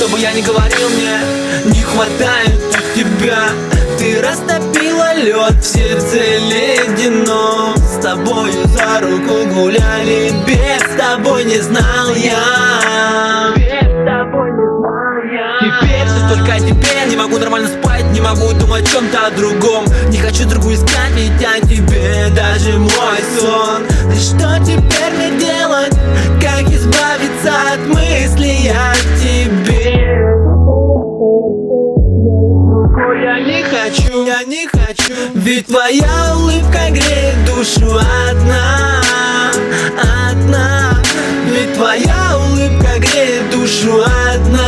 бы я ни говорил, мне не хватает тебя. Ты растопила лед в сердце ледяном. С тобою за руку гуляли, без тобой не знал я. Теперь все только теперь. Не могу нормально спать, не могу думать о чем-то другом. Не хочу другую искать, ведь о тебе даже мой сон. И что теперь мне делать? Как избавиться от мыслей о тебе? Я не хочу, ведь твоя улыбка греет душу одна. Ведь твоя улыбка греет душу одна.